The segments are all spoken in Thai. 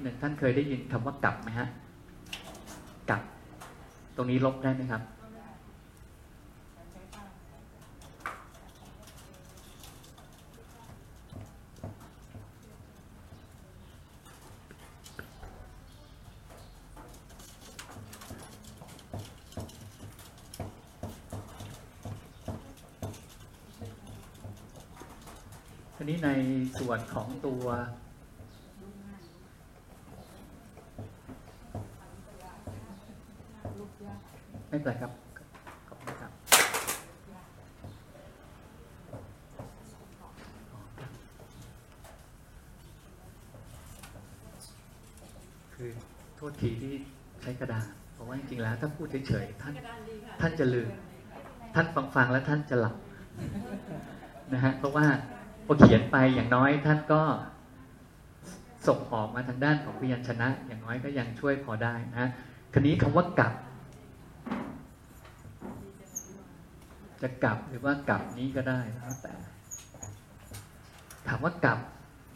หนึ่งท่านเคยได้ยินคำว่ากลับไหมฮะกลับตรงนี้ลบได้ไหมครับทีนี้ในส่วนของตัวไม่เป็นไรครับขอบคุณครับคือโทษทีที่ใช้กระดาษเพราะว่าจริงๆแล้วถ้าพูดเฉยๆท่านจะลืมท่านฟังแล้วท่านจะหลับนะฮะเพราะว่าพอเขียนไปอย่างน้อยท่านก็ส่งออกมาทางด้านของพยัญชนะอย่างน้อยก็ยังช่วยพอได้นะคราวนี้คำว่ากลับจะกลับหรือว่ากลับนี้ก็ได้แล้วแต่ถามว่ากลับ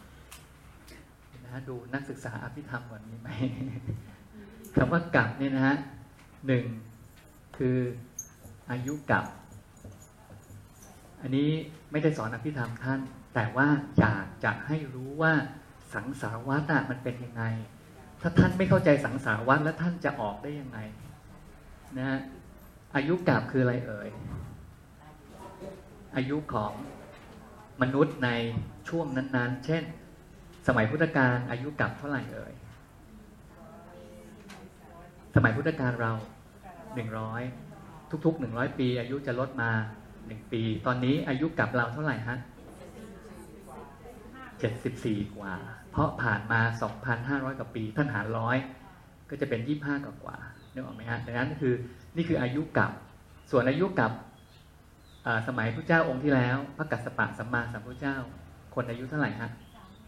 นะดูนักศึกษาอภิธรรมก่อนนี้ไหมคำว่ากลับเนี่ยนะฮะหนึ่งคืออายุกลับอันนี้ไม่ได้สอนอภิธรรมท่านแต่ว่าอยากจะให้รู้ว่าสังสารวัฏมันเป็นยังไงถ้าท่านไม่เข้าใจสังสารวัฏแล้วท่านจะออกได้ยังไงนะฮะอายุกลับคืออะไรเอ่ยอายุของมนุษย์ในช่วงนั้นๆเช่นสมัยพุทธกาลอายุกลับเท่าไหร่เอ่ยสมัยพุทธกาลเรา100ทุกๆ100ปีอายุจะลดมา1ปีตอนนี้อายุกลับเราเท่าไหร่ฮะ74กว่าเพราะผ่านมา 2,500 กว่าปีท่านหาร100ก็จะเป็น25กว่านึกออกไหมฮะดังนั้นคือนี่คืออายุกลับส่วนอายุกลับสมัยพระเจ้าองค์ที่แล้วพระกัสสปะสัมมาสัมพุทธเจ้าคนอายุเท่าไหร่ฮะ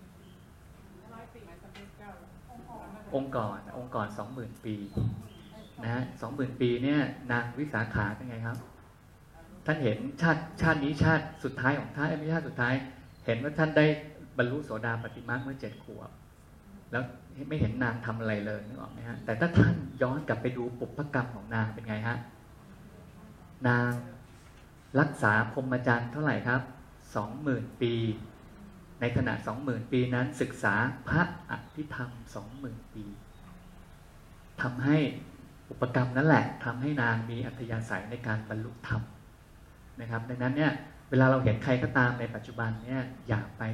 องค์ก่อน 20,000 ปีนะฮะ 20,000 ปีเนี่ยนางวิสาขาเป็นไงครับท่านเห็นชาตินี้ชาติสุดท้ายของท่านไม่ใช่ชาติสุดท้ายเห็นว่าท่านได้บรรลุโสดาปัตติมรรคเมื่อ7 ขวบแล้วไม่เห็นนางทำอะไรเลยนึกออกไหมฮะแต่ถ้าท่านย้อนกลับไปดูปุพพกรรมของนางเป็นไงฮะนางรักษาพรหมจรรย์เท่าไหร่ครับ 20,000 ปีในขณะ 20,000 ปีนั้นศึกษาพระอภิธรรม 20,000 ปีทำให้อุปกรรมนั่นแหละทำให้นางมีอัธยาศัยในการบรรลุธรรมนะครับดังนั้นเนี่ยเวลาเราเห็นใครก็ตามในปัจจุบันเนี่ยอย่าไป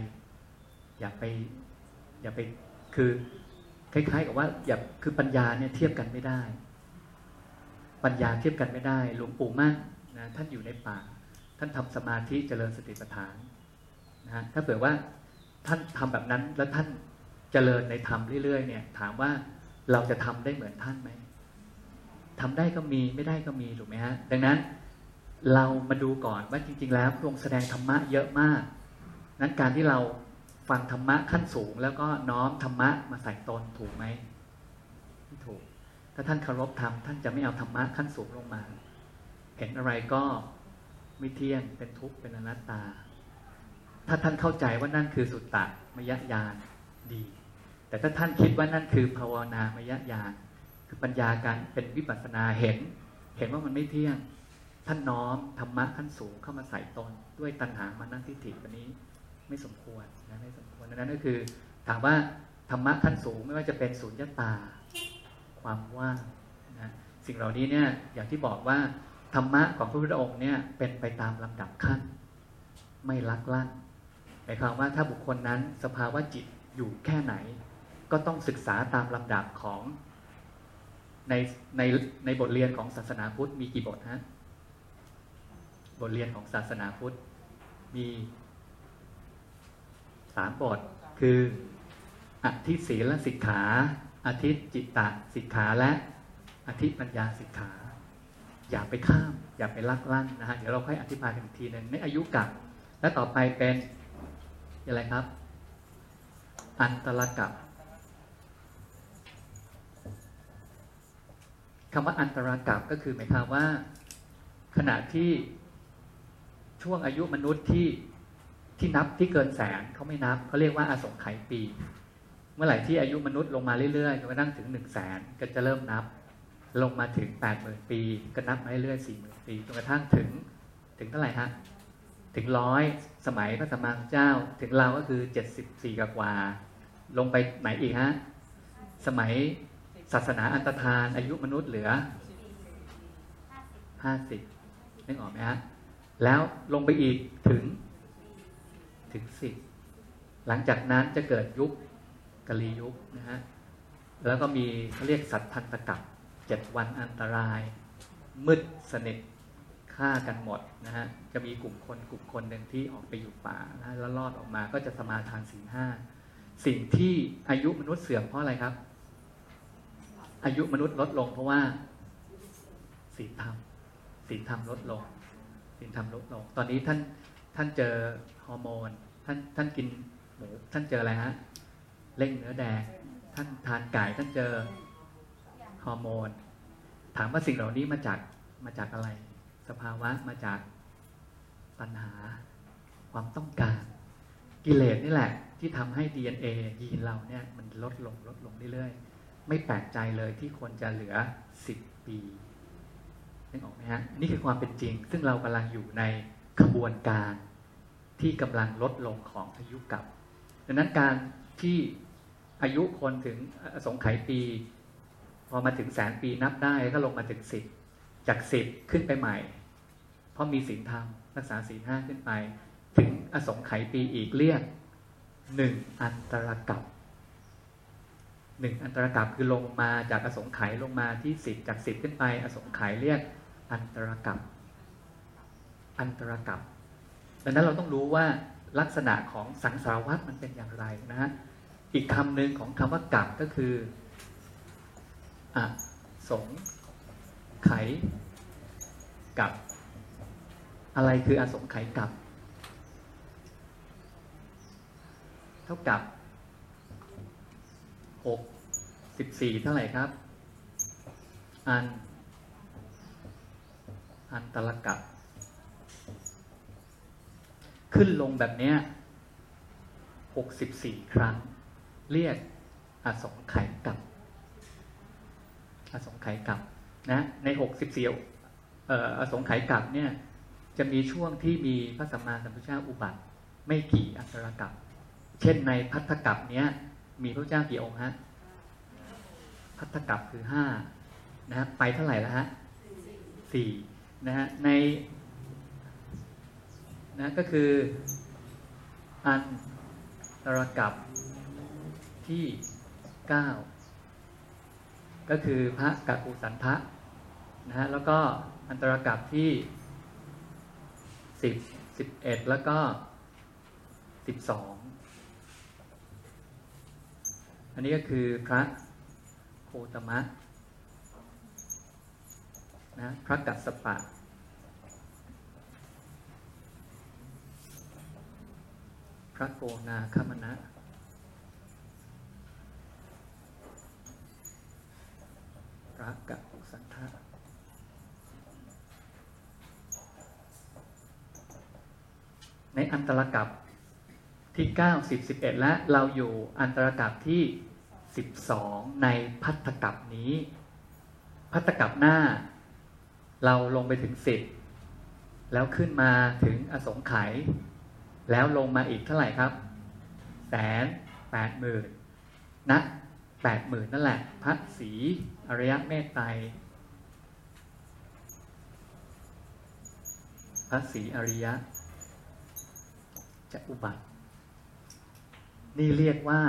คือคล้ายๆกับว่าคือปัญญาเนี่ยเทียบกันไม่ได้ปัญญาเทียบกันไม่ได้หลวงปู่มั่นนะท่านอยู่ในป่าท่านทำสมาธิเจริญสติปัฏฐานนะฮะถ้าเผื่อว่าท่านทำแบบนั้นแล้วท่านเจริญในธรรมเรื่อยๆเนี่ยถามว่าเราจะทำได้เหมือนท่านไหมทำได้ก็มีไม่ได้ก็มีถูกไหมฮะดังนั้นเรามาดูก่อนว่าจริงๆแล้วพระองค์แสดงธรรมะเยอะมากนั้นการที่เราฟังธรรมะขั้นสูงแล้วก็น้อมธรรมะมาใส่ตนถูกไหมไม่ถูกถ้าท่านเคารพธรรมท่านจะไม่เอาธรรมะขั้นสูงลงมาเห็นอะไรก็ไม่เที่ยงเป็นทุกข์เป็นอนัตตาถ้าท่านเข้าใจว่านั่นคือสุตตมยญาณดีแต่ถ้าท่านคิดว่านั่นคือภาวนามยญาณคือปัญญาการเป็นวิปัสสนาเห็นว่ามันไม่เที่ยงท่านน้อมธรรมะขั้นสูงเข้ามาใส่ตนด้วยตัณหามานะทิฏฐิวันนี้ไม่สมควรนะไม่สมควรดังนั้นก็คือถามว่าธรรมะขั้นสูงไม่ว่าจะเป็นสุญญตาความว่างนะสิ่งเหล่านี้เนี่ยอย่างที่บอกว่าธรรมะของพระพุทธองค์เนี่ยเป็นไปตามลำดับขั้นไม่ลักลั่นหมายความว่าถ้าบุคคลนั้นสภาวะจิตอยู่แค่ไหนก็ต้องศึกษาตามลำดับของในบทเรียนของศาสนาพุทธมีกี่บทฮะบทเรียนของศาสนาพุทธมี3 บทคืออธิศีลสิกขาอธิจิตตสิกขาและอธิปัญญาสิกขาอย่าไปข้ามอย่าไปลักลั่นนะฮะเดี๋ยวเราค่อยอธิบายกันอีกทีนึงในอายุกลับและต่อไปเป็นอะไรครับอันตรกัปคำว่าอันตรกัปก็คือหมายความว่าขณะที่ช่วงอายุมนุษย์ที่นับที่เกินแสนเขาไม่นับเขาเรียกว่าอสงไขยปีเมื่อไหร่ที่อายุมนุษย์ลงมาเรื่อยๆจนกระทั่งถึง100,000ก็จะเริ่มนับลงมาถึง80,000 ปีก็นับมาเรื่อยๆ40,000 ปีจนกระทั่งถึงเท่าไหร่ฮะถึง100สมัยพระสัมมาสัมพุทธเจ้าถึงเราก็คือ74กว่าลงไปไหนอีกฮะสมัยศาสนาอันตรธานอายุมนุษย์เหลือ50นึกออกไหมฮะแล้วลงไปอีกถึง10หลังจากนั้นจะเกิดยุคกลียุคนะฮะแล้วก็มีเขาเรียกสัตทันตกรรม7 วันอันตรายมืดสนิทฆ่ากันหมดนะฮะจะมีกลุ่มคนหนึ่งที่ออกไปอยู่ป่านะแล้วรอดออกมาก็จะสมาทานศีล 5สิ่งที่อายุมนุษย์เสื่อมเพราะอะไรครับอายุมนุษย์ลดลงเพราะว่าศีลธรรมลดลงตอนนี้ท่านเจอฮอร์โมนท่านกินหมูท่านเจออะไรฮะเร่งเนื้อแดงท่านทานไก่ท่านเจอฮอร์โมนถามว่าสิ่งเหล่านี้มาจากอะไรสภาวะมาจากปัญหาความต้องการกิเลสนี่แหละที่ทำให้ DNA ยีนเราเนี่ยมันลดลงเรื่อยๆไม่แปลกใจเลยที่คนจะเหลือ10 ปีนึกออกไหมฮะนี่คือความเป็นจริงซึ่งเรากำลังอยู่ในขบวนการที่กำลังลดลงของอายุกรรมดังนั้นการที่อายุคนถึงอสงไขยปีพอมาถึง100,000 ปีนับได้ก็ลงมาถึง10จาก10ขึ้นไปใหม่เพราะมีศีลธรรมรักษาศีล 5ขึ้นไปถึงอสงไขยปีอีกเรียก1 อันตรกัป1 อันตรกัปคือลงมาจากอสงไขยลงมาที่10จาก10ขึ้นไปอสงไขยเรียกอันตรกัปดังนั้นเราต้องรู้ว่าลักษณะของสังสารวัฏมันเป็นอย่างไรนะฮะอีกคำหนึ่งของคำว่ากัปก็คืออสงไขยกัปอะไรคืออสงไขยกัปเท่ากับ14เท่าไหร่ครับอันตรกัปขึ้นลงแบบนี้64 ครั้งเรียกอสงไขยกัปนะใน64อสงไขยกัปเนี่ยจะมีช่วงที่มีพระสัมมาสัมพุทธเจ้าอุบัติไม่กี่อันตรกัปเช่นในภัททกัปเนี้ยมีพระเจ้ากี่องค์ฮะภัททกัปคือ5นะฮะไปเท่าไหร่แล้วฮะ4นะฮะในนะก็คืออันตรกัปที่9ก็คือพระกัปปุสันทะนะฮะแล้วก็อันตรกัปที่10 11แล้วก็12อันนี้ก็คือพระโคตมะนะพระกัสสปะพระโกนาคมนะพระกัปปุสันทะในอันตรกัปที่9 10 11และเราอยู่อันตรกัปที่12ในภัททกัปนี้ภัททกัปหน้าเราลงไปถึง10แล้วขึ้นมาถึงอสงไขยแล้วลงมาอีกเท่าไหร่ครับ180,000นะ80,000นั่นแหละพระศรีอริยเมตไตรพระศรีอริยะจะอุบัตินี่เรียกว่า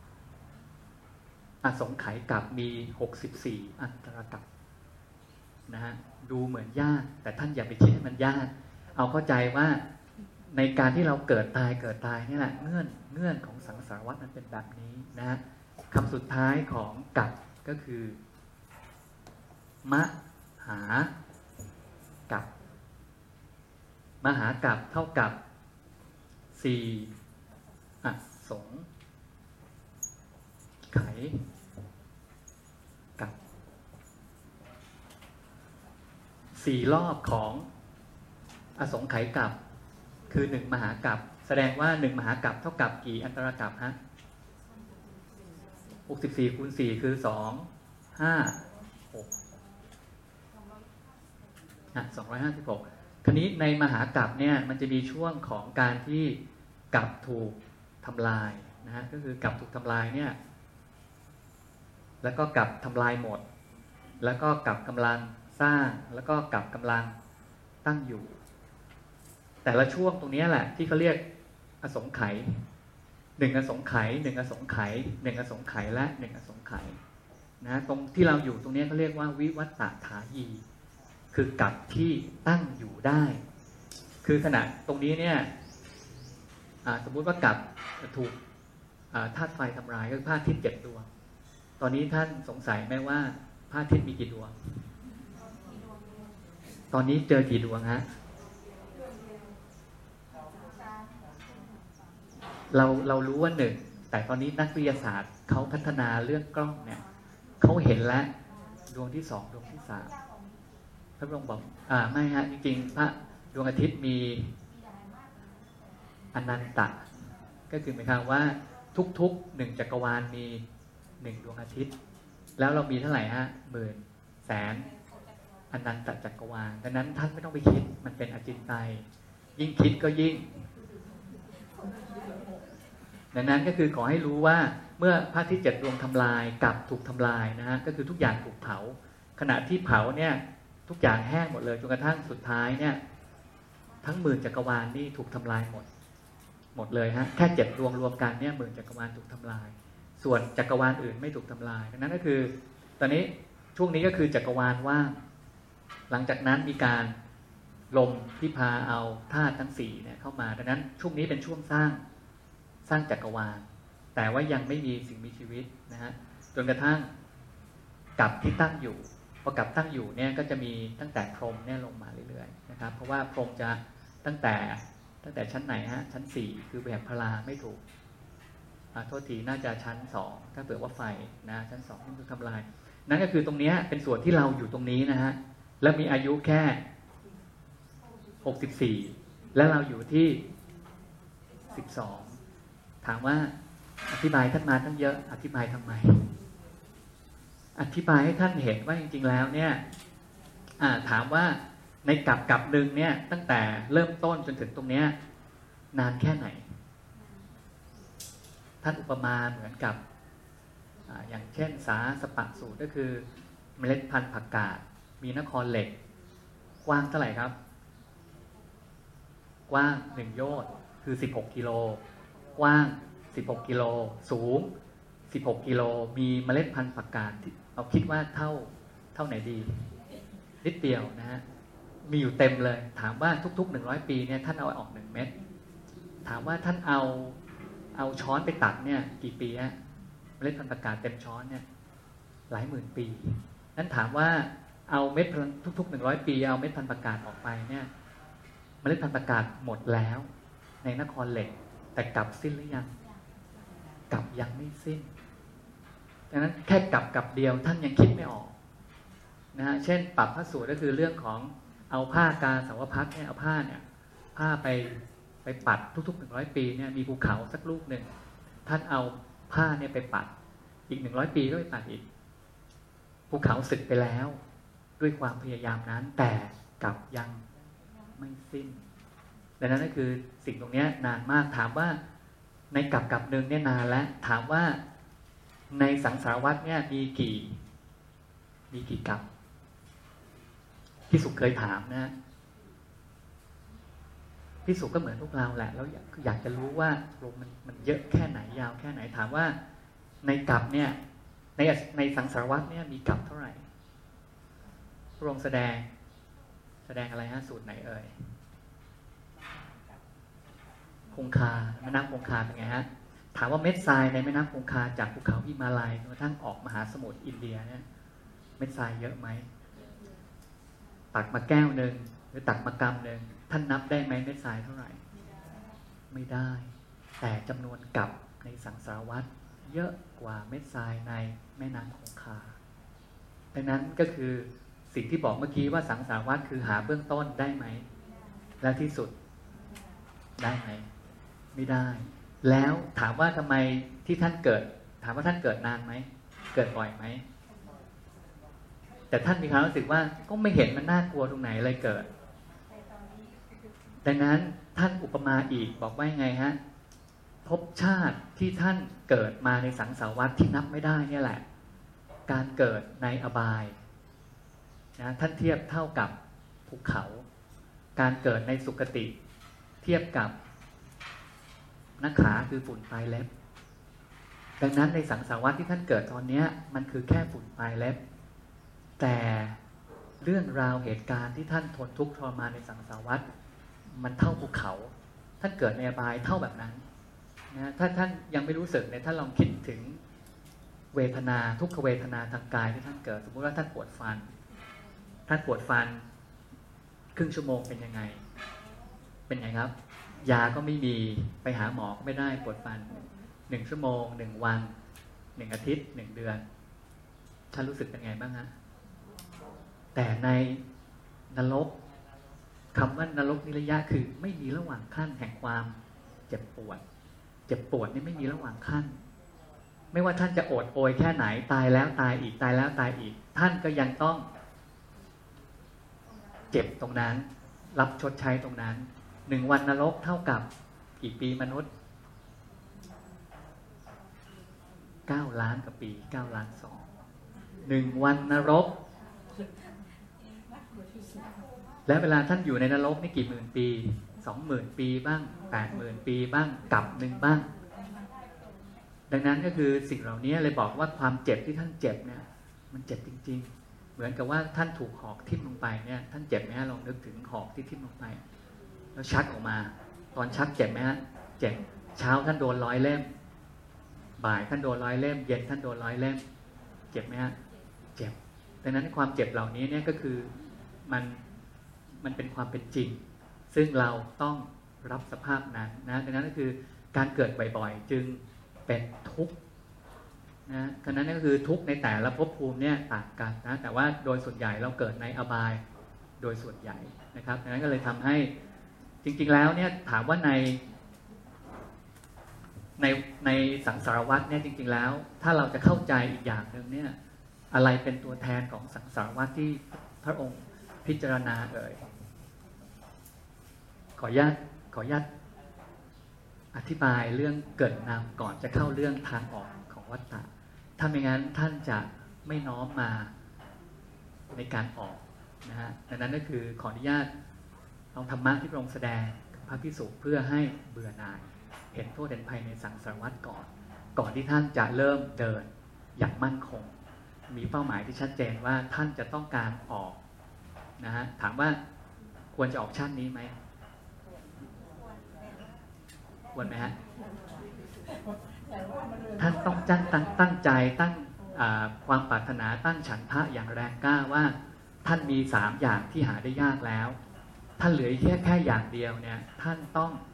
อสงไขยกัปมี64 อันตรกัปนะฮะดูเหมือนยากแต่ท่านอย่าไปคิดให้มันยากเอาเข้าใจว่าในการที่เราเกิดตายนี่แหละเงื่อนของสังสารวัฏมันเป็นแบบนี้นะฮะคำสุดท้ายของกัปก็คือมหากัปมหากัปเท่ากับ4 อสงไขยกัป4 รอบของอสงไขยกัปคือ1 มหากัปแสดงว่า1 มหากัปเท่ากับกี่อันตรกัปฮะ 64คูณ4คือ2 5 6 256คราวนี้ในมหากาพย์เนี่ยมันจะมีช่วงของการที่กาพย์ถูกทำลายนะฮะก็คือกาพย์ถูกทำลายเนี่ยแล้วก็กาพย์ทำลายหมดแล้วก็กาพย์กำลังสร้างแล้วก็กาพย์กำลังตั้งอยู่แต่ละช่วงตรงนี้แหละที่เขาเรียกอสงไขย1อสงไขย1อสงไขย1อสงไขยและ1อสงไขยนะตรงที่เราอยู่ตรงนี้เขาเรียกว่าวิวัตตถายีคือกาพย์ที่ตั้งอยู่ได้คือขณะตรงนี้เนี่ยสมมุติว่ากาพย์ถูกธาตุไฟทำลายก็คือพระอาทิตย์7 ดวงตอนนี้ท่านสงสัยไหมว่าพระอาทิตย์มีกี่ดวงตอนนี้เจอกี่ดวงฮะเรารู้ว่า1แต่ตอนนี้นักวิทยาศาสตร์เขาพัฒนาเรื่องกล้องเนี่ยเขาเห็นแล้วดวงที่2ดวงที่3พระองค์บอกไม่ฮะจริงๆพระดวงอาทิตย์มีอนันตะก็คือหมายความว่าทุกๆ1จักรวาลมี1ดวงอาทิตย์แล้วเรามีเท่าไหร่ฮะหมื่นแสนอนันตจักรวาลดังนั้นท่านไม่ต้องไปคิดมันเป็นอจินไตยยิ่งคิดก็ยิ่งดังนั้นก็คือขอให้รู้ว่าเมื่อพระอาทิตย์7 ดวงทำลายกับถูกทำลายนะฮะก็คือทุกอย่างถูกเผาขณะที่เผาเนี่ยทุกอย่างแห้งหมดเลยจนกระทั่งสุดท้ายเนี่ยทั้งหมื่นจักรวาลนี่ถูกทำลายหมดเลยฮะแค่7 ดวงรวมกันเนี่ยหมื่นจักรวาลถูกทำลายส่วนจักรวาลอื่นไม่ถูกทำลายดังนั้นก็คือตอนนี้ช่วงนี้ก็คือจักรวาลว่างหลังจากนั้นมีการลมที่พาเอาธาตุทั้ง4เนี่ยเข้ามาดังนั้นช่วงนี้เป็นช่วงสร้างจักรวาลแต่ว่ายังไม่มีสิ่งมีชีวิตนะฮะจนกระทั่งกาพย์ที่ตั้งอยู่พอกาพย์ตั้งอยู่เนี่ยก็จะมีตั้งแต่พรหมเนี่ยลงมาเรื่อยๆนะครับเพราะว่าพรหมจะตั้งแต่ชั้นไหนฮะชั้น4คือแบกพลาไม่ถูกโทษทีน่าจะชั้น2ถ้าเผื่อว่าไฟนะชั้น2ที่ถูกทำลายนั่นก็คือตรงนี้เป็นส่วนที่เราอยู่ตรงนี้นะฮะแล้วมีอายุแค่64และเราอยู่ที่12ถามว่าอธิบายท่านมาตั้งเยอะอธิบายทำไมอธิบายให้ท่านเห็นว่าจริงๆแล้วเนี่ยถามว่าในกลับหนึ่งเนี่ยตั้งแต่เริ่มต้นจนถึงตรงเนี้ยนานแค่ไหนท่านอุปมาเหมือนกับอย่างเช่นสาสปะสูตรก็คือเมล็ดพันธุ์ผักกาดมีนครเหล็กกว้างเท่าไหร่ครับกว้าง1 โยชน์คือ16 กิโลกว้าง16 กิโลสูง16 กิโลมีเมล็ดพันธุ์ผักกาดเอาคิดว่าเท่าไหนดีนิดเดียวนะฮะมีอยู่เต็มเลยถามว่าทุกๆ100 ปีเนี่ยท่านเอาออก1 เม็ดถามว่าท่านเอาช้อนไปตัดเนี่ยกี่ปีฮะเมล็ดพันธุ์ผักกาดเต็มช้อนเนี่ยหลายหมื่นปีนั้นถามว่าเอาเม็ดทุกๆ100 ปีเอาเม็ดพันธุ์ผักกาดออกไปเนี่ยเมล็ดพันธุ์ผักกาดหมดแล้วในนครเหล็กแต่กลับสิ้นหรือยังกลับยังไม่สิ้นดังนั้นแค่กลับเดียวท่านยังคิดไม่ออกนะฮะเช่นปรับพระสูตรก็คือเรื่องของเอาผ้ากาสาวพัดเนี่ยเอาผ้าไปปัดทุกๆ100 ปีเนี่ยมีภูเขาสักลูกหนึ่งท่านเอาผ้าเนี่ยไปปัดอีก100 ปีก็ไปปัดอีกภูเขาสึกไปแล้วด้วยความพยายามนั้นแต่กลับยังไม่สิ้นดังนั้นก็คือสิ่งตรงนี้นานมากถามว่าในกลับหนึ่งเนี่ยนานแล้วถามว่าในสังสารวัฏเนี่ยมีกี่กลับพี่สุขเคยถามนะพี่สุขก็เหมือนพวกเราแหละแล้วอยากจะรู้ว่าลมมันเยอะแค่ไหนยาวแค่ไหนถามว่าในกลับเนี่ยในสังสารวัฏเนี่ยมีกลับเท่าไหร่พระองค์แสดงอะไรฮะสูตรไหนเอ่ยคงคาแม่น้ำคงคาเป็นไงฮะถามว่าเม็ดทรายในแม่น้ำคงคาจากภูเขาหิมาลัยจนกระทั่งออกมหาสมุทรอินเดียเนี่ยเม็ดทรายเยอะไหมตักมาแก้วหนึ่งหรือตักมากำหนึ่งท่านนับได้ไหมเม็ดทรายเท่าไหร่ไม่ได้แต่จำนวนกลับในสังสารวัฏเยอะกว่าเม็ดทรายในแม่น้ำคงคาดังนั้นก็คือสิ่งที่บอกเมื่อกี้ว่าสังสารวัฏคือหาเบื้องต้นได้ไหมและที่สุดได้ไหมไม่ได้แล้วถามว่าทำไมที่ท่านเกิดถามว่าท่านเกิดนานไหมเกิดบ่อยไหมแต่ท่านมีความรู้สึกว่าก็ไม่เห็นมันน่ากลัวตรงไหนเลยเกิดดังนั้นท่านอุปมาอีกบอกว่าไงฮะภพชาติที่ท่านเกิดมาในสังสารวัฏที่นับไม่ได้เนี่ยแหละการเกิดในอบายนะท่านเทียบเท่ากับภูเขาการเกิดในสุคติเทียบกับนักขาคือฝุ่นปลายเล็บดังนั้นในสังสารวัฏที่ท่านเกิดตอนนี้มันคือแค่ฝุ่นปลายเล็บแต่เรื่องราวเหตุการณ์ที่ท่านทนทุกข์ทรมานในสังสารวัฏมันเท่าภูเขาท่านเกิดในอบายเท่าแบบนั้นนะถ้าท่านยังไม่รู้สึกเนี่ยท่านลองคิดถึงเวทนาทุกขเวทนาทางกายที่ท่านเกิดสมมติว่าท่านปวดฟันครึ่งชั่วโมงเป็นยังไงเป็นไงครับยาก็ไม่มีไปหาหมอก็ไม่ได้ปวดฟัน1 ชั่วโมง1 วัน1 อาทิตย์1 เดือนท่านรู้สึกเป็นไงบ้างฮะแต่ในนรกคำว่านรกนิรยะคือไม่มีระหว่างขั้นแห่งความเจ็บปวดนี่ไม่มีระหว่างขั้นไม่ว่าท่านจะโอดโอยแค่ไหนตายแล้วตายอีกตายแล้วตายอีกท่านก็ยังต้องเจ็บตรงนั้นรับชดใช้ตรงนั้น1 วันนรกเท่ากับกี่ปีมนุษย์9 ล้านกว่าปี9 ล้าน 2 1 วันนรกและเวลาท่านอยู่ในนรกนี่กี่หมื่นปี 20,000 ปีบ้าง 80,000 ปีบ้างกับหนึ่งบ้างดังนั้นก็คือสิ่งเหล่านี้เลยบอกว่าความเจ็บที่ท่านเจ็บเนี่ยมันเจ็บจริงๆเหมือนกับว่าท่านถูกหอกทิ่มลงไปเนี่ยท่านเจ็บไหมฮะลองนึกถึงหอกที่ทิ่มลงไปแล้วชักออกมาตอนชักเจ็บไหมฮะเจ็บเช้าท่านโดน100 เล่มบ่ายท่านโดน100 เล่มเย็นท่านโดน100 เล่มเจ็บไหมฮะเจ็บดังนั้นความเจ็บเหล่านี้เนี่ยก็คือมันเป็นความเป็นจริงซึ่งเราต้องรับสภาพนั้นนะดังนั้นก็คือการเกิดบ่อยๆจึงเป็นทุกข์นะฉะนั้นก็คือทุกข์ในแต่ละภพภูมิเนี่ยต่างกันนะแต่ว่าโดยส่วนใหญ่เราเกิดในอบายโดยส่วนใหญ่นะครับดังนั้นก็เลยทำให้จริงๆแล้วเนี่ยถามว่าในสังสารวัฏเนี่ยจริงๆแล้วถ้าเราจะเข้าใจอีกอย่างหนึ่งเนี่ยอะไรเป็นตัวแทนของสังสารวัฏที่พระองค์พิจารณาขออนุญาตอธิบายเรื่องเกิดนำก่อนจะเข้าเรื่องทางออกของวัฏฏะถ้าไม่งั้นท่านจะไม่น้อมมาในการออกนะฮะดังนั้นก็คือขออนุญาตเอาธรรมะที่พระองค์แสดงกับพระภิกษุเพื่อให้เบื่อหน่ายเห็นโทษเห็นภัยในสังสารวัฏก่อนที่ท่านจะเริ่มเดินอย่างมั่นคงมีเป้าหมายที่ชัดเจนว่าท่านจะต้องการออกนะฮะถามว่าควรจะออกชาตินี้ไหมควรไหมฮะท่านต้องตั้งใจตั้งความปรารถนาตั้งฉันทะอย่างแรงกล้าว่าท่านมี3 อย่างที่หาได้ยากแล้วท่านเหลือแค่อย่างเดียวเนี่ยท่าน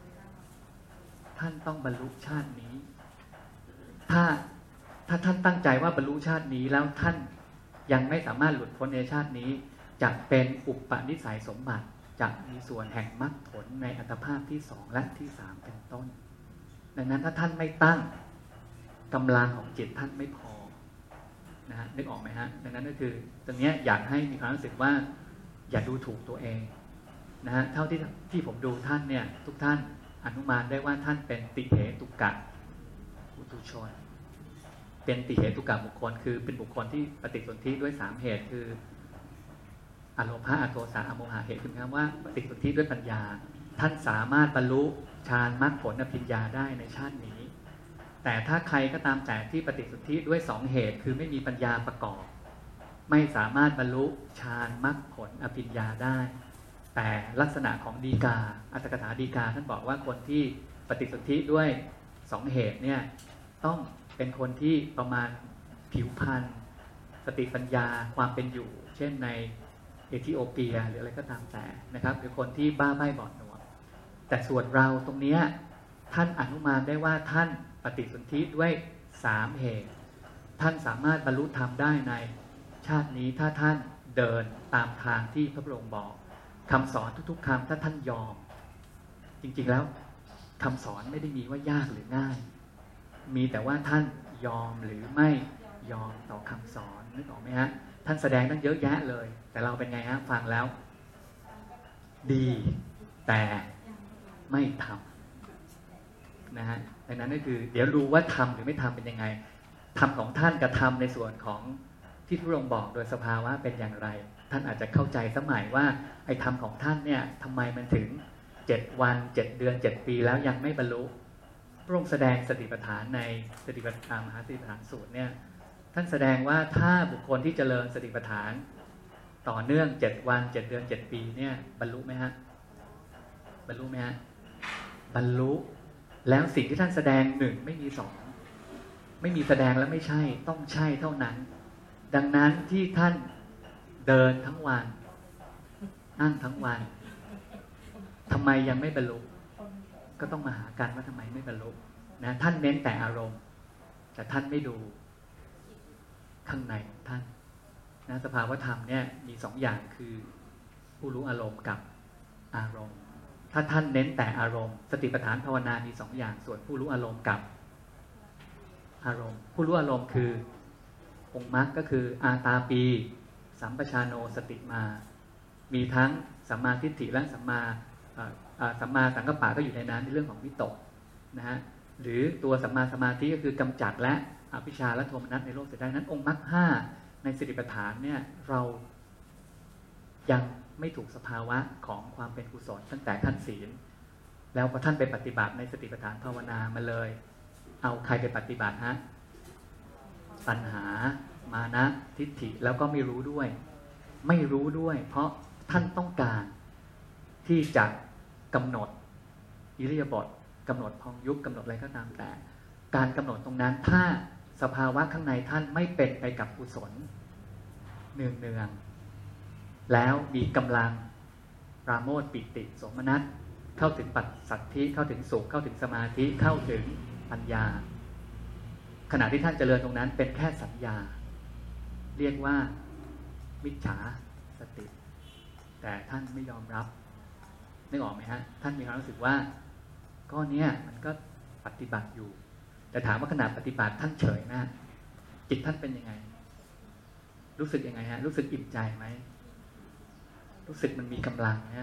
ต้องบรรลุชาตินี้ถ้าท่านตั้งใจว่าบรรลุชาตินี้แล้วท่านยังไม่สามารถหลุดพ้นในชาตินี้จะเป็นอุปนิสัยสมบัติจะมีส่วนแห่งมรรคผลในอัตภาพที่2และที่3เป็นต้นดังนั้นถ้าท่านไม่ตั้งกำลังของจิตท่านไม่พอนะฮะนึกออกไหมฮะดังนั้นก็คือตรงนี้อยากให้มีความรู้สึกว่าอย่าดูถูกตัวเองนะฮะเท่าที่ผมดูท่านเนี่ยทุกท่านอนุมานได้ว่าท่านเป็นติเหตุกะปุถุชนเป็นติเหตุกะบุคคลคือเป็นบุคคลที่ปฏิสนธิด้วย3 เหตุคืออโลภะอโทสะอโมหะเหตุคือคำว่าปฏิสนธิด้วยปัญญาท่านสามารถบรรลุฌานมรรคผลอภิญญาได้ในชาตินี้แต่ถ้าใครก็ตามแต่ที่ปฏิสนธิด้วย2 เหตุคือไม่มีปัญญาประกอบไม่สามารถบรรลุฌานมรรคผลอภิญญาได้แต่ลักษณะของฎีกาอัตถกถาฎีกาท่านบอกว่าคนที่ปฏิสนธิด้วย2 เหตุเนี่ยต้องเป็นคนที่ประมาณผิวพรรณสติปัญญาความเป็นอยู่เช่นในเอธิโอเปียหรืออะไรก็ตามแต่นะครับหรือคนที่บ้าใบ้บอดหนวกแต่ส่วนเราตรงนี้ท่านอนุมานได้ว่าท่านปฏิสนธิด้วย3 เหตุท่านสามารถบรรลุธรรมได้ในชาตินี้ถ้าท่านเดินตามทางที่พระพุทธองค์บอกคำสอนทุกๆคำถ้าท่านยอมจริงๆแล้วคำสอนไม่ได้มีว่ายากหรือง่ายมีแต่ว่าท่านยอมหรือไม่ยอมต่อคำสอนนึกออกไหมฮะท่านแสดงตั้งเยอะแยะเลยแต่เราเป็นไงฮะฟังแล้วดีแต่ไม่ทำนะฮะดังนั้นก็คือเดี๋ยวรู้ว่าทำหรือไม่ทำเป็นยังไงทำของท่านกับทำในส่วนของที่พระองค์บอกโดยสภาวะเป็นอย่างไรท่านอาจจะเข้าใจสมัยว่าไอ้ธรรมของท่านเนี่ยทำไมมันถึง7 วัน7 เดือน7 ปีแล้วยังไม่บรรลุพระองค์แสดงสติปัฏฐานในสติปัฏฐานมหาสติปัฏฐานสูตรเนี่ยท่านแสดงว่าถ้าบุคคลที่เจริญสติปัฏฐานต่อเนื่อง7 วัน7 เดือน7 ปีเนี่ยบรรลุไหมฮะบรรลุไหมฮะบรรลุแล้วสิ่งที่ท่านแสดง1ไม่มี2ไม่มีแสดงแล้วไม่ใช่ต้องใช่เท่านั้นดังนั้นที่ท่านเดินทั้งวันนั่งทั้งวันทำไมยังไม่บรรลุก็ต้องมาหากันว่าทำไมไม่บรรลุนะท่านเน้นแต่อารมณ์แต่ท่านไม่ดูข้างในของท่านนะสภาวธรรมเนี่ยมี2 อย่างคือผู้รู้อารมณ์กับอารมณ์ถ้าท่านเน้นแต่อารมณ์สติปัฏฐานภาวนามี2 อย่างส่วนผู้รู้อารมณ์กับอารมณ์ผู้รู้อารมณ์คือองค์มรรคก็คืออาตาปีสัมปชานโนสติมามีทั้งสัมมาทิฏฐิและสัมมาสังกัปปะก็อยู่ในนั้นในเรื่องของวิตกนะฮะหรือตัวสัมมาสมาธิก็คือกำจัดและอภิชฌาและโทมนัสในโลกเสียได้นั้นองค์มรรค5ในสติปัฏฐานเนี่ยเรายังไม่ถูกสภาวะของความเป็นกุศลตั้งแต่ขั้นศีลแล้วพอท่านไปปฏิบัติในสติปัฏฐานภาวนามาเลยเอาใครไปปฏิบัติฮะตัณหามานะทิฏฐิแล้วก็ไม่รู้ด้วยเพราะท่านต้องการที่จะกำหนดอิริยาบถกำหนดพองยุบกำหนดอะไรก็ตามแต่การกำหนดตรงนั้นถ้าสภาวะข้างในท่านไม่เป็นไปกับกุศลเนืองๆแล้วมีกำลังปราโมทย์ปิติโสมนัสเข้าถึงปัสสัทธิเข้าถึงสุขเข้าถึงสมาธิเข้าถึงปัญญาขณะที่ท่านเจริญตรงนั้นเป็นแค่สัญญาเรียกว่ามิจฉาสติแต่ท่านไม่ยอมรับนึกออกไหมฮะท่านมีความรู้สึกว่าก็เนี่ยมันก็ปฏิบัติอยู่แต่ถามว่าขณะปฏิบัติท่านเฉยนะจิตท่านเป็นยังไงรู้สึกยังไงฮะรู้สึกอิ่มใจไหมรู้สึกมันมีกำลังนะ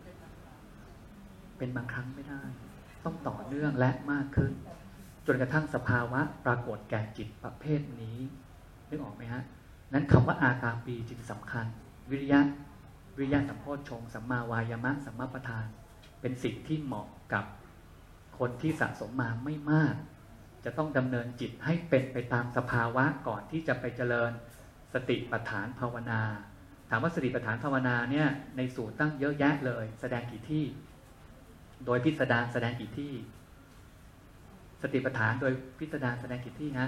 เป็นบางครั้งไม่ได้ต้องต่อเนื่องและมากขึ้นจนกระทั่งสภาวะปรากฏแก่จิตประเภทนี้นึกออกไหมฮะนั้นคำว่าอาตาปีจึงสำคัญวิริยะสัมโพชฌงค์สัมมาวายามะสัมมาประธานเป็นสิ่งที่เหมาะกับคนที่สะสมมาไม่มากจะต้องดำเนินจิตให้เป็นไปตามสภาวะก่อนที่จะไปเจริญสติปัฏฐานภาวนาถามว่าสติปัฏฐานภาวนาเนี่ยในสูตรตั้งเยอะแยะเลยแสดงกี่ที่โดยพิสดารแสดงกี่ที่สติปัฏฐานโดยพิสดารแสดงกี่ที่ฮะ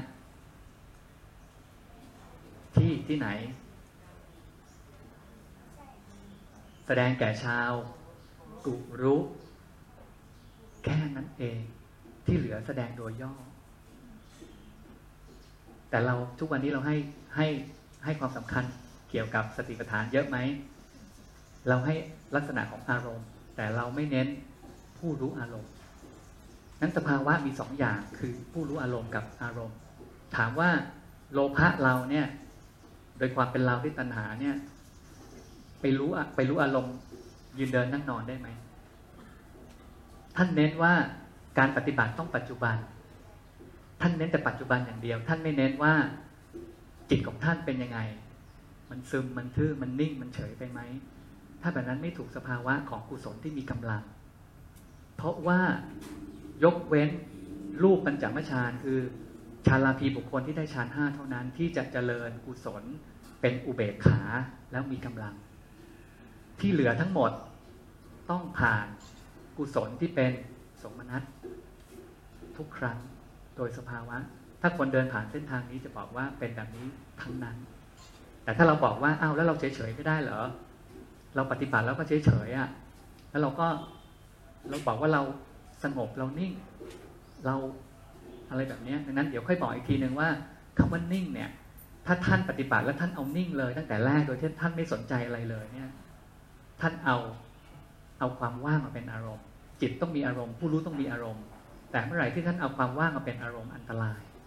ที่ไหนแสดงแก่ชาวกุรุแค่นั้นเองที่เหลือแสดงโดยย่อแต่เราทุกวันนี้เราให้ความสำคัญเกี่ยวกับสติปัฏฐานเยอะไหมเราให้ลักษณะของอารมณ์แต่เราไม่เน้นผู้รู้อารมณ์นั้นสภาวะมี2 อย่างคือผู้รู้อารมณ์กับอารมณ์ถามว่าโลภะเราเนี่ยโดยความเป็นเราที่ตัณหาเนี่ยไปรู้อารมณ์ยืนเดินนั่งนอนได้ไหมท่านเน้นว่าการปฏิบัติต้องปัจจุบันท่านเน้นแต่ปัจจุบันอย่างเดียวท่านไม่เน้นว่าจิตของท่านเป็นยังไงมันซึมมันทื่อมันนิ่งมันเฉยไปไหมถ้าแบบนั้นไม่ถูกสภาวะของกุศลที่มีกำลังเพราะว่ายกเว้นรูปปัญจมฌานคือฌานลาภีบุคคลที่ได้ฌาน5เท่านั้นที่จะเจริญกุศลเป็นอุเบกขาแล้วมีกำลังที่เหลือทั้งหมดต้องผ่านกุศลที่เป็นโสมนัสทุกครั้งโดยสภาวะถ้าคนเดินผ่านเส้นทางนี้จะบอกว่าเป็นแบบนี้ทั้งนั้นแต่ถ้าเราบอกว่าอ้าวแล้วเราเฉยๆไม่ได้เหรอเราปฏิบัติแล้วก็เฉยๆอ่ะแล้วเราบอกว่าเราสงบเรานิ่งเราอะไรแบบนี้ดังนั้นเดี๋ยวค่อยบอกอีกทีนึงว่าคำว่านิ่งเนี่ยถ้าท่านปฏิบัติแล้วท่านเอานิ่งเลยตั้งแต่แรกโดยที่ท่านไม่สนใจอะไรเลยเนี่ยท่านเอาความว่างมาเป็นอารมณ์จิตต้องมีอารมณ์ผู้รู้ต้องมีอารมณ์แต่เมื่อไหร่ที่ท่านเอาความว่างมาเป็นอารมณ์อันตราย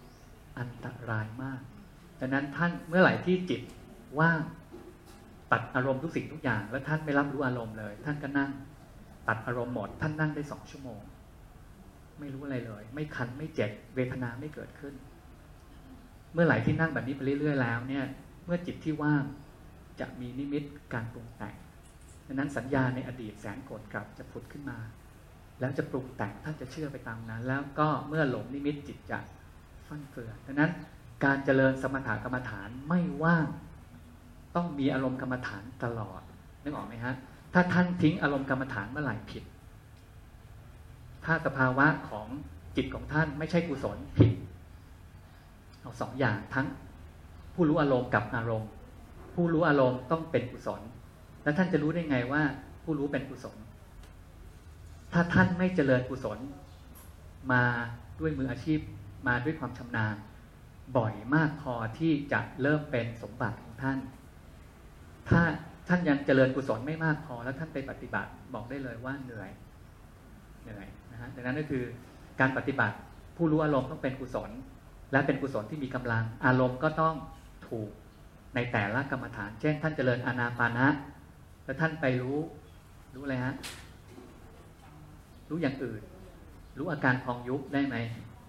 อันตรายมากดังนั้นท่านเมื่อไหร่ที่จิตว่างตัดอารมณ์ทุกสิ่งทุกอย่างแล้วท่านไม่รับรู้อารมณ์เลยท่านก็นั่งตัดอารมณ์หมดท่านนั่งได้2 ชั่วโมงไม่รู้อะไรเลยไม่คันไม่เจ็บเวทนาไม่เกิดขึ้นเมื่อไหร่ที่นั่งแบบนี้ไปเรื่อยๆแล้วเนี่ยเมื่อจิตที่ว่างจะมีนิมิตการปรุงแต่งดังนั้นสัญญาในอดีตแสนโกรธกลับจะผุดขึ้นมาแล้วจะปรุงแต่งท่านจะเชื่อไปตามนั้นแล้วก็เมื่อหลงนิมิตจิตจะฟั่นเฟือนดังนั้นการเจริญสมถกรรมฐานไม่ว่างต้องมีอารมณ์กรรมฐานตลอดนึกออกไหมฮะถ้าท่านทิ้งอารมณ์กรรมฐานเมื่อไหร่ผิดถ้าสภาวะของจิตของท่านไม่ใช่กุศลผิดเอา2 อย่างทั้งผู้รู้อารมณ์กับอารมณ์ผู้รู้อารมณ์ต้องเป็นกุศลแล้วท่านจะรู้ได้ไงว่าผู้รู้เป็นกุศลถ้าท่านไม่เจริญกุศลมาด้วยมืออาชีพมาด้วยความชำนาญบ่อยมากพอที่จะเริ่มเป็นสมบัติของท่านถ้าท่านยังเจริญกุศลไม่มากพอแล้วท่านไปปฏิบัติบอกได้เลยว่าเหนื่อยนะฮะดังนั้นก็คือการปฏิบัติผู้รู้อารมณ์ต้องเป็นกุศลและเป็นกุศลที่มีกำลังอารมณ์ก็ต้องถูกในแต่ละกรรมฐานเช่นท่านเจริญอานาปานะแล้วท่านไปรู้อะไรฮะรู้อย่างอื่นรู้อาการพองยุบได้ไหม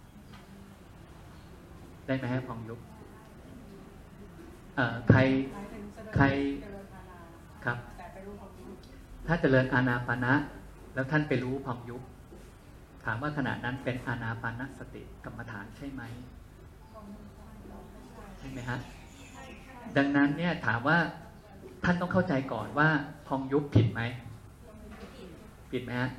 ฮะพองยุบใครครับถ้าเจริญอานาปานะแล้วท่านไปรู้พองยุบถามว่าขณะนั้นเป็นอานาปานสติกรรมฐานใช่ไหมใช่ไหมฮะดังนั้นเนี่ยถามว่าท่านต้องเข้าใจก่อนว่าพองยุบผิดไหมผิดไหมฮะ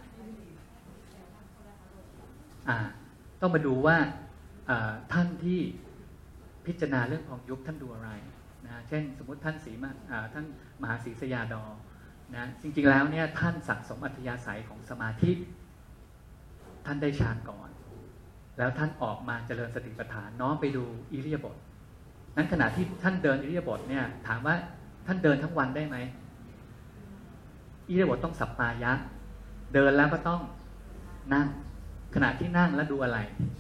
ต้องมาดูว่าท่านที่พิจารณาเรื่องพองยุบท่านดูอะไรนะเช่นสมมติท่านท่านมหาศรีสยาดอนะจริงๆแล้วเนี่ยท่านสั่งสมอัธยาศัยของสมาธิท่านได้ฌานก่อนแล้วท่านออกมาเจริญสติปัฏฐานน้อมไปดูอิริยาบถนั้นขณะที่ท่านเดินอิริยาบถเนี่ยถามว่าท่านเดินทั้งวันได้ไหมอิริยาบถต้องสัปปายะเดินแล้วก็ต้องนั่งขณะที่นั่งแล้วดูอะไร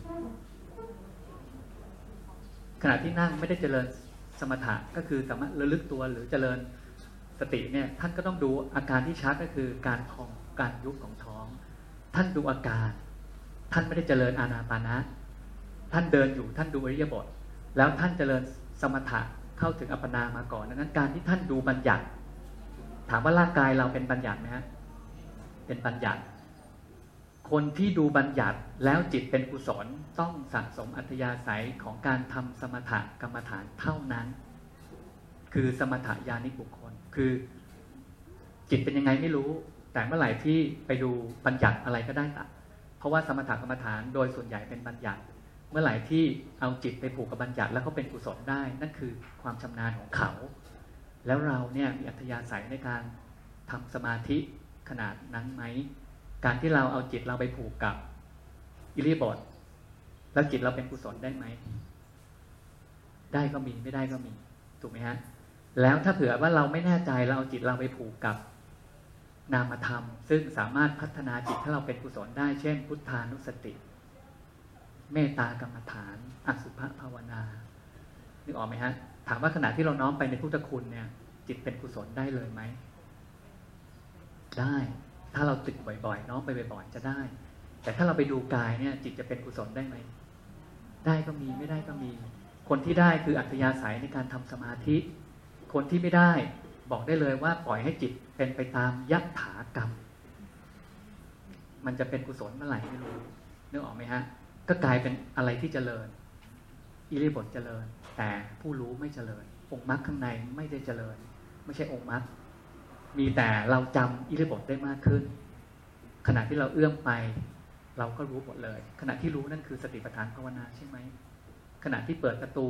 ขณะที่นั่งไม่ได้เจริญสมถะก็คือสามารถระลึกตัวหรือเจริญสติเนี่ยท่านก็ต้องดูอาการที่ชัดก็คือการพองการยุบของท้องท่านดูอาการท่านไม่ได้เจริญอานาปานะท่านเดินอยู่ท่านดูอิริยาบถแล้วท่านเจริญสมถะเข้าถึงอัปปนามาก่อนดังนั้นการที่ท่านดูบัญญัติถามว่าร่างกายเราเป็นบัญญัติไหมฮะเป็นบัญญัติคนที่ดูบัญญัติแล้วจิตเป็นกุศลต้องสะสมอัธยาศัยของการทำสมถกรรมฐานเท่านั้นคือสมถญาณิกบุคคลคือจิตเป็นยังไงไม่รู้แต่เมื่อไหร่ที่ไปดูบัญญัติอะไรก็ได้ตัดเพราะว่าสมถกรรมฐานโดยส่วนใหญ่เป็นบัญญัติเมื่อไหร่ที่เอาจิตไปผูกกับบัญญัติแล้วเขาเป็นกุศลได้นั่นคือความชำนาญของเขาแล้วเราเนี่ยมีอัธยาศัยในการทำสมาธิขนาดนั้นไหมการที่เราเอาจิตเราไปผูกกับอิริยาบถแล้วจิตเราเป็นกุศลได้ไหมได้ก็มีไม่ได้ก็มีถูกไหมฮะแล้วถ้าเผื่อว่าเราไม่แน่ใจเราเอาจิตเราไปผูกกับนามธรรมซึ่งสามารถพัฒนาจิตให้เราเป็นกุศลได้เช่นพุทธานุสติเมตตากรรมฐานอสุภภาวนานึกออกไหมฮะถามว่าขณะที่เราน้อมไปในพุทธคุณเนี่ยจิตเป็นกุศลได้เลยไหมได้ถ้าเราตึกบ่อยๆน้อมไปบ่อยๆจะได้แต่ถ้าเราไปดูกายเนี่ยจิตจะเป็นกุศลได้ไหมได้ก็มีไม่ได้ก็มีคนที่ได้คืออัธยาศัยในการทำสมาธิคนที่ไม่ได้บอกได้เลยว่าปล่อยให้จิตเป็นไปตามยัตถากรรมมันจะเป็นกุศลเมื่อไหร่ไม่รู้นึกออกไหมฮะก็กลายเป็นอะไรที่เจริญอิริยาบถเจริญแต่ผู้รู้ไม่เจริญองค์มรรคข้างในไม่ได้เจริญไม่ใช่องค์มรรคมีแต่เราจำอิริยาบถได้มากขึ้นขณะที่เราเอื้อมไปเราก็รู้หมดเลยขณะที่รู้นั่นคือสติปัฏฐานภาวนาใช่ไหมขณะที่เปิดประตู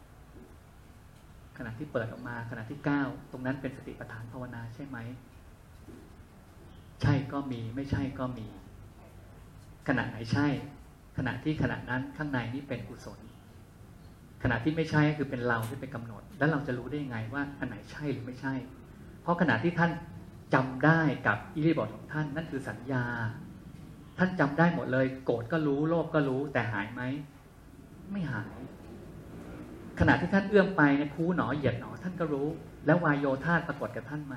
ขณะที่เปิดออกมาขณะที่ก้าวตรงนั้นเป็นสติปัฏฐานภาวนาใช่ไหมใช่ก็มีไม่ใช่ก็มีขณะไหนใช่ขณะที่ขณะนั้นข้างในนี่เป็นกุศลขณะที่ไม่ใช่ก็คือเป็นเราที่ไปกำหนดแล้วเราจะรู้ได้ยังไงว่าอันไหนใช่หรือไม่ใช่เพราะขณะที่ท่านจำได้กับอิริยาบถของท่านนั่นคือสัญญาท่านจำได้หมดเลยโกรธก็รู้โลภก็รู้แต่หายไหมไม่หายขณะที่ท่านเอื้อมไปเนี่ยคูหนอเหยียดหนอท่านก็รู้แล้ววายโยธาปรากฏกับท่านไหม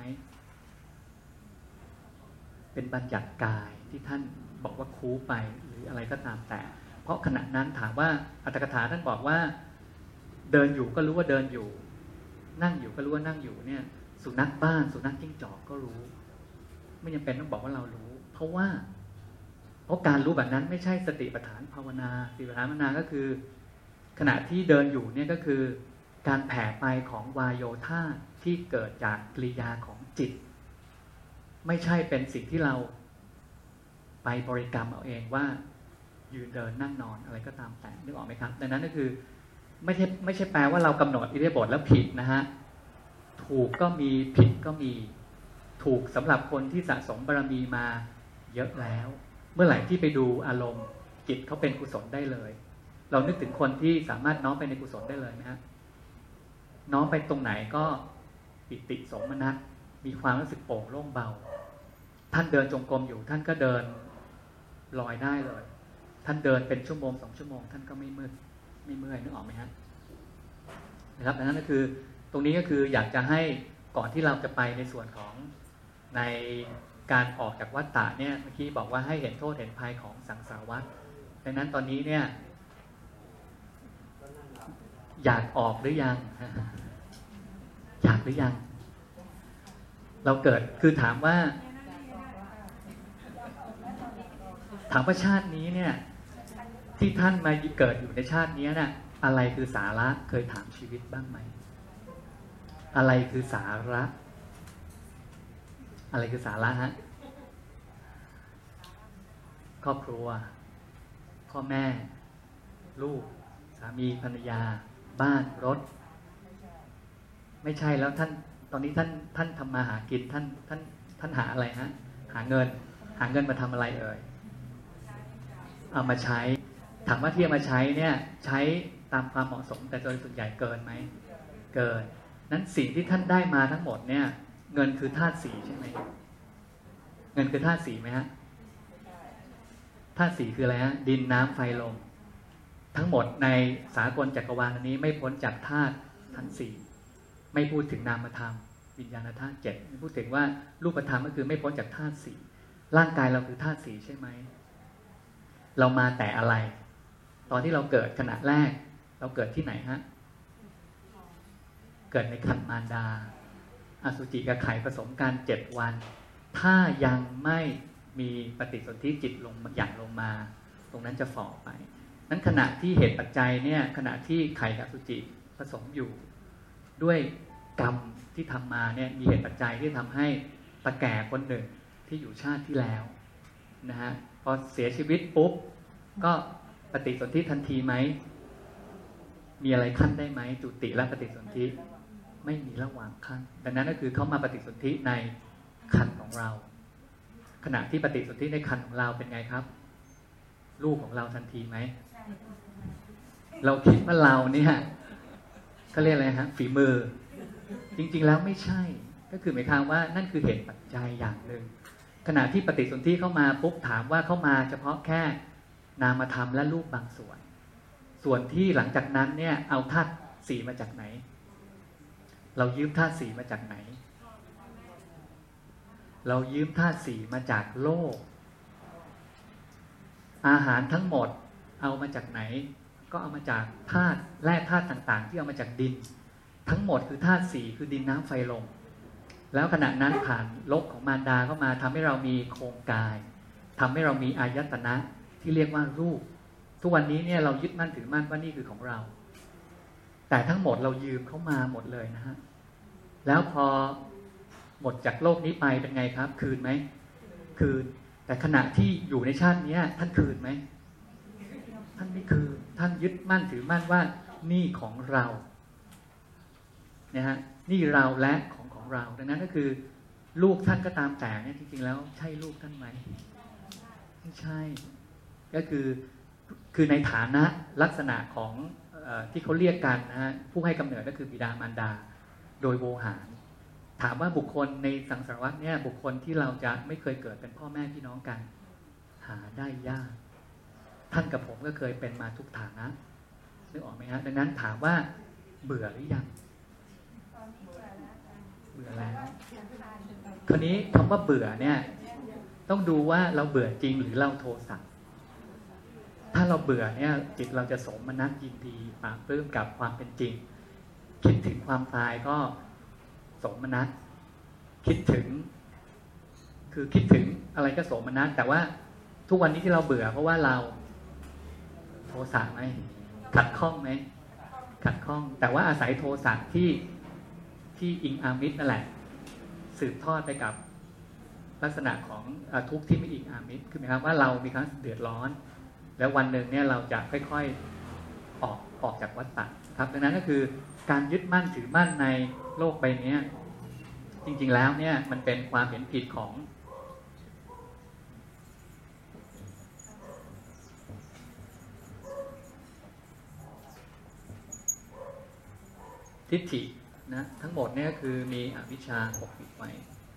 เป็นบัญญัติกายที่ท่านบอกว่าคูไปหรืออะไรก็ตามแต่เพราะขณะนั้นถามว่าอัตถกถาท่านบอกว่าเดินอยู่ก็รู้ว่าเดินอยู่นั่งอยู่ก็รู้ว่านั่งอยู่เนี่ยสุนัขบ้านสุนัขจิ้งจอกก็รู้ไม่จำเป็นต้องบอกว่าเรารู้เพราะการรู้แบบนั้นไม่ใช่สติปัฏฐานภาวนาสติปัฏฐานภาวนาก็คือขณะที่เดินอยู่เนี่ยก็คือการแผ่ไปของวายโยธาที่เกิดจากกิริยาของจิตไม่ใช่เป็นสิ่งที่เราไปบริกรรมเอาเองว่ายืนเดินนั่งนอนอะไรก็ตามแต่นึกออกไหมครับดังนั้นก็คือไม่ใช่แปลว่าเรากำหนดอิริยาบถแล้วผิดนะฮะถูกก็มีผิดก็มีถูกสำหรับคนที่สะสมบารมีมาเยอะแล้วเมื่อไหร่ที่ไปดูอารมณ์จิตเขาเป็นกุศลได้เลยเรานึกถึงคนที่สามารถน้อมไปในกุศลได้เลยนะฮะน้อมไปตรงไหนก็ปิติโสมนัสมีความรู้สึกโปร่งโล่งเบาท่านเดินจงกรมอยู่ท่านก็เดินลอยได้เลยท่านเดินเป็นชั่วโมง2 ชั่วโมงท่านก็ไม่เมื่อยนึกออกไหมฮะนะครับดังนั้นก็คือตรงนี้ก็คืออยากจะให้ก่อนที่เราจะไปในส่วนของในการออกจากวัฏฏะเนี่ยเมื่อกี้บอกว่าให้เห็นโทษเห็นภัยของสังสารวัฏดังนั้นตอนนี้เนี่ยอยากออกหรือยังอยากหรือยังเราเกิดคือถามว่าชาตินี้เนี่ยที่ท่านมาเกิดอยู่ในชาตินี้น่ะอะไรคือสาระเคยถามชีวิตบ้างไหมอะไรคือสาระอะไรคือสาระฮะครอบครัวพ่อแม่ลูกสามีภรรยาบ้านรถไม่ใช่แล้วท่านตอนนี้ท่านทำมาหากินท่านหาอะไรฮะหาเงินมาทำอะไรเอ่ยเอามาใช้ถามว่าที่เอามาใช้เนี่ยใช้ตามความเหมาะสมแต่โดยส่วนใหญ่เกินไหมเกินนั้นสิ่งที่ท่านได้มาทั้งหมดเนี่ยเงินคือธาตุสี่ใช่ไหมเงินคือธาตุสี่ไหมฮะธาตุสี่คืออะไรฮะดินน้ำไฟลมทั้งหมดในสากลจักรวาลนี้ไม่พ้นจากธาตุทั้งสี่ไม่พูดถึงนามธรรมวิญญาณธาตุ7ไม่พูดถึงว่ารูปธรรมก็คือไม่พ้นจากธาตุสี่ร่างกายเราคือธาตุสี่ใช่ไหมเรามาแต่อะไรตอนที่เราเกิดขณะแรกเราเกิดที่ไหนฮะเกิดในครรภ์มารดาอสุจิกับไข่ผสมกัน7 วันถ้ายังไม่มีปฏิสนธิจิตลงหยั่งลงมาตรงนั้นจะฝ่อไปนั้นขณะที่เหตุปัจจัยเนี่ยขณะที่ไข่กับอสุจิผสมอยู่ด้วยกรรมที่ทำมาเนี่ยมีเหตุปัจจัยที่ทำให้ตาแก่คนหนึ่งที่อยู่ชาติที่แล้วนะฮะพอเสียชีวิตปุ๊บก็ปฏิสนธิทันทีไหมมีอะไรขั้นได้ไหมจุติและปฏิสนธิไม่มีระหว่างขั้นดังนั้นก็คือเขามาปฏิสนธิในครรภ์ของเราขณะที่ปฏิสนธิในครรภ์ของเราเป็นไงครับลูกของเราทันทีไหมเราคิดว่าเราเนี่ยเขาเรียกอะไรฮะฝีมือจริงๆแล้วไม่ใช่ก็คือหมายความว่านั่นคือเหตุปัจจัยอย่างหนึ่งขณะที่ปฏิสนธิเข้ามาปุ๊บถามว่าเข้ามาเฉพาะแค่นามธรรมและรูปบางส่วนที่หลังจากนั้นเนี่ยเอาธาตุสี่มาจากไหนเรายืมธาตุสี่มาจากไหนเรายืมธาตุสี่มาจากโลกอาหารทั้งหมดเอามาจากไหนก็เอามาจากธาตุแร่ธาตุต่างๆที่เอามาจากดินทั้งหมดคือธาตุสี่คือดินน้ำไฟลมแล้วขณะนั้นผ่านลกของมารดาเข้ามาทำให้เรามีโครงกายทำให้เรามีอายตนะที่เรียกว่ารูปทุกวันนี้เนี่ยเรายึดมั่นถือมั่นว่านี่คือของเราแต่ทั้งหมดเรายืมเข้ามาหมดเลยนะฮะแล้วพอหมดจากโลกนี้ไปเป็นไงครับคืนไหมคืนแต่ขณะที่อยู่ในชาตินี้ท่านคืนไหมท่านไม่คืนท่านยึดมั่นถือมั่นว่านี่ของเราเนี่ยฮะนี่เราและของเราดังนั้นก็คือลูกท่านก็ตามแต่เนี่ยจริงๆแล้วใช่ลูกท่านไหมไม่ใช่ก็คือในฐานะลักษณะของที่เขาเรียกกันนะฮะผู้ให้กำเนิดก็คือบิดามารดาโดยโวหารถามว่าบุคคลในสังสารวัฏเนี่ยบุคคลที่เราจะไม่เคยเกิดเป็นพ่อแม่พี่น้องกันหาได้ยากท่านกับผมก็เคยเป็นมาทุกฐานะนึกออกไหมฮะดังนั้นถามว่าเบื่อหรือยังเบื่อแล้วคราวนี้คำว่าเบื่อเนี่ยต้องดูว่าเราเบื่อจริงหรือเราโทสะถ้าเราเบื่อเนี่ยจิตเราจะสมนัสยินดีปราบปลื้มกับความเป็นจริงคิดถึงความตายก็สมนัสคิดถึงอะไรก็สมนัสแต่ว่าทุกวันนี้ที่เราเบื่อเพราะว่าเราโทสะไหมขัดข้องไหมขัดข้องแต่ว่าอาศัยโทสะที่อิงอามิตรนั่นแหละสืบทอดไปกับลักษณะของทุกข์ที่ไม่อิงอามิตรคือหมายความว่าเรามีความเดือดร้อนแล้ววันหนึ่งเนี่ยเราจะค่อยๆออกจากวัฏฏะครับดังนั้นก็คือการยึดมั่นถือมั่นในโลกใบนี้จริงๆแล้วเนี่ยมันเป็นความเห็นผิดของทิฏฐินะทั้งหมดเนี่ยคือมีอวิชชาปกปิดไว้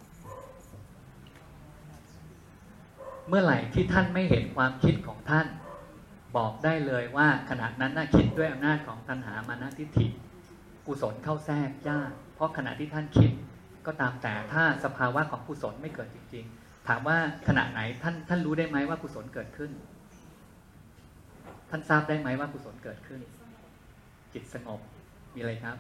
เมื่อไหร่ที่ท่านไม่เห็นความคิดของท่านบอกได้เลยว่าขณะนั้นน่าคิดด้วยอำนาจของตัณหามานะทิฏฐิกุศลเข้าแทรกยากเพราะขณะที่ท่านคิดก็ตามแต่ถ้าสภาวะของกุศลไม่เกิดจริงๆถามว่าขณะไหนท่านรู้ได้ไหมว่ากุศลเกิดขึ้นท่านทราบได้ไหมว่ากุศลเกิดขึ้นจิตสงบมีอะไรครับ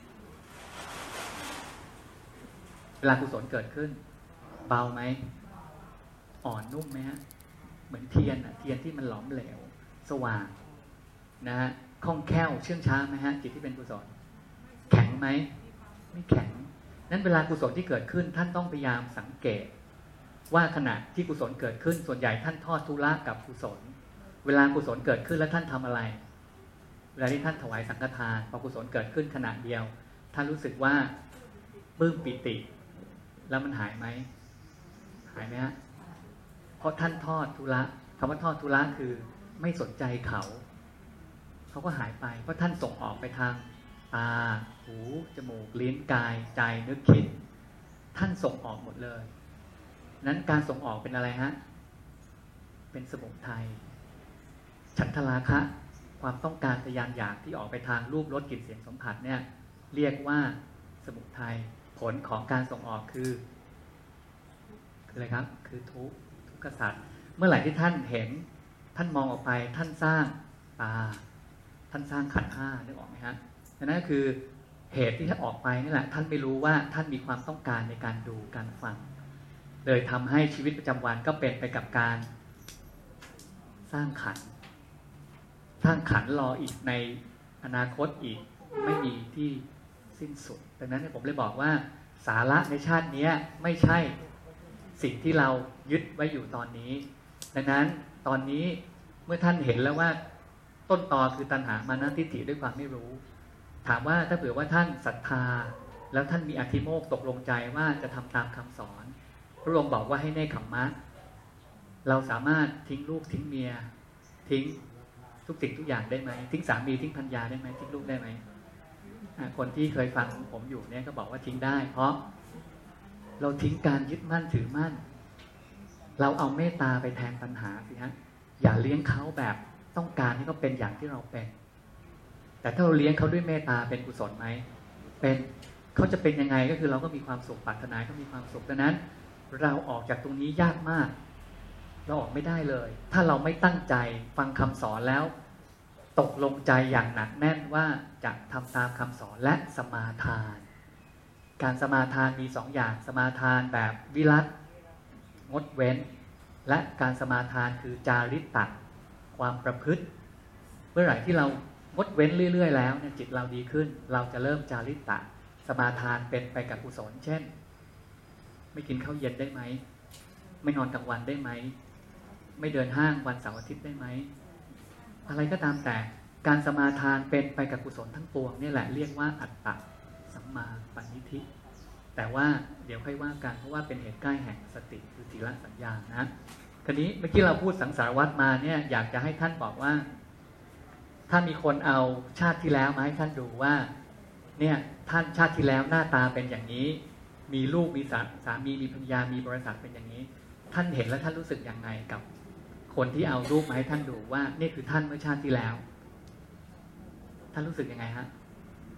เวลากุศลเกิดขึ้นเบาไหมอ่อนนุ่มไหมฮะเหมือนเทียนเทียนที่มันหลอมเหลวสว่างนะฮะคล่องแคล่วเชื่องช้าไหมฮะจิตที่เป็นกุศลแข็งไหมไม่แข็งนั้นเวลากุศลที่เกิดขึ้นท่านต้องพยายามสังเกตว่าขณะที่กุศลเกิดขึ้นส่วนใหญ่ท่านทอดทุระกับกุศลเวลากุศลเกิดขึ้นแล้วท่านทำอะไรเวลาที่ท่านถวายสังฆทานพอกุศลเกิดขึ้นขณะเดียวท่านรู้สึกว่าปลื้มปิติแล้วมันหายไหมหายไหมฮะเพราะท่านทอดทุระคำว่าทอดทุระคือไม่สนใจเขาก็หายไปเพราะท่านส่งออกไปทางตาหูจมูกลิ้นกายใจนึกคิดท่านส่งออกหมดเลยนั้นการส่งออกเป็นอะไรฮะเป็นสมุทัยฉันทราคะความต้องการทะยานอยากที่ออกไปทางรูปรสกลิ่นเสียงสัมผัสเนี่ยเรียกว่าสมุทัยผลของการส่งออกคืออะไรครับคือทุกขสัตว์เมื่อไหร่ที่ท่านเห็นท่านมองออกไปท่านสร้างตาท่านสร้างขันธ์ห้านึกออกไหมฮะนั่นก็คือเหตุที่ท่านออกไปนี่แหละท่านไม่รู้ว่าท่านมีความต้องการในการดูการฟังเลยทำให้ชีวิตประจำวันก็เป็นไปกับการสร้างขันธ์รออีกในอนาคตอีกไม่มีที่สิ้นสุดดังนั้นผมเลยบอกว่าสาระในชาตินี้ไม่ใช่สิ่งที่เรายึดไว้อยู่ตอนนี้ดังนั้นตอนนี้เมื่อท่านเห็นแล้วว่าต้นตอคือตัณหามานะทิฏฐิด้วยความไม่รู้ถามว่าถ้าเผื่อว่าท่านศรัทธาแล้วท่านมีอธิโมกข์ตกลงใจว่าจะทำตามคำสอนพระองค์บอกว่าให้เนกขัมมะเราสามารถทิ้งลูกทิ้งเมียทิ้งทุกสิ่งทุกอย่างได้ไหมทิ้งสามีทิ้งภรรยาได้ไหมทิ้งลูกได้ไหมคนที่เคยฟังผมอยู่เนี่ยก็บอกว่าทิ้งได้เพราะเราทิ้งการยึดมั่นถือมั่นเราเอาเมตตาไปแทนปัญหาสิฮะอย่าเลี้ยงเขาแบบต้องการให้เขาเป็นอย่างที่เราเป็นแต่ถ้าเราเลี้ยงเขาด้วยเมตตาเป็นกุศลไหมเป็นเขาจะเป็นยังไงก็คือเราก็มีความสุขปรารถนาก็มีความสุขดังนั้นเราออกจากตรงนี้ยากมากเราออกไม่ได้เลยถ้าเราไม่ตั้งใจฟังคำสอนแล้วตกลงใจอย่างหนักแน่นว่าจะทำตามคำสอนและสมาทานการสมาทานมี2 อย่างสมาทานแบบวิรัตงดเว้นและการสมาทานคือจาริตตะความประพฤติเมื่อไหร่ที่เรางดเว้นเรื่อยๆแล้วเนี่ยจิตเราดีขึ้นเราจะเริ่มจาริตตะสมาทานเป็นไปกับกุศลเช่นไม่กินข้าวเย็นได้ไหมไม่นอนกลางวันได้ไหมไม่เดินห้างวันเสาร์อาทิตย์ได้ไหมอะไรก็ตามแต่การสมาทานเป็นไปกับกุศลทั้งปวงนี่แหละเรียกว่าอัตตะสัมมาปัญญิธิแต่ว่าเดี๋ยวค่อยว่ากันเพราะว่าเป็นเหตุใกล้แห่งสติคือศีลสัญญานะคราวนี้เมื่อกี้เราพูดสังสารวัฏมาเนี่ยอยากจะให้ท่านบอกว่าถ้ามีคนเอาชาติที่แล้วมาให้ท่านดูว่าเนี่ยท่านชาติที่แล้วหน้าตาเป็นอย่างนี้มีลูกมีสามีมีภรรยามีบริษัทเป็นอย่างนี้ท่านเห็นแล้วท่านรู้สึกยังไงกับคนที่เอารูปมาให้ท่านดูว่านี่คือท่านเมื่อชาติที่แล้วท่านรู้สึกยังไงฮะ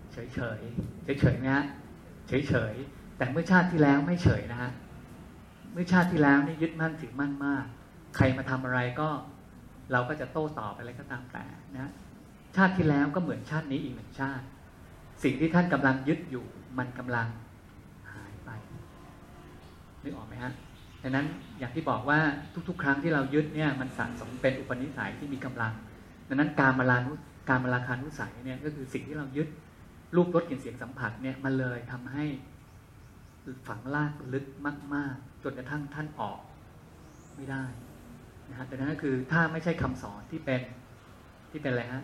เฉยเฉยเฉยเฉยนะฮะเฉยเฉยแต่เมื่อชาติที่แล้วไม่เฉยนะฮะเมื่อชาติที่แล้วนี่ยึดมั่นถือมั่นมากใครมาทำอะไรก็เราก็จะโต้ตอบอะไรก็ตามแต่นะชาติที่แล้วก็เหมือนชาตินี้อีกหนึ่งชาติสิ่งที่ท่านกำลังยึดอยู่มันกำลังหายไปนึกออกไหมฮะดังนั้นอย่างที่บอกว่าทุกๆครั้งที่เรายึดเนี่ยมันสะสมเป็นอุปนิสัยที่มีกำลังดังนั้นการมาราคานุสัยเนี่ยก็คือสิ่งที่เรายึดรูปรสกลิ่นเสียงสัมผัสเนี่ยมันเลยทำให้ฝังลากลึกมากๆจนกระทั่งท่านออกไม่ได้นะฮะดังนั้นก็คือถ้าไม่ใช่คำสอนที่เป็นอะไรฮะ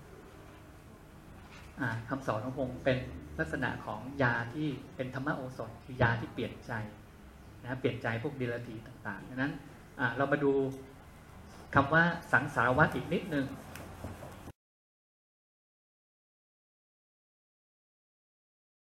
คำสอนของพงเป็นลักษณะของยาที่เป็นธรรมโอสถคือยาที่เปลี่ยนใจนะเปลี่ยนใจพวกดิลทีต่างๆดังนั้นเรามาดูคำว่าสังสารวัฏอีกนิดนึง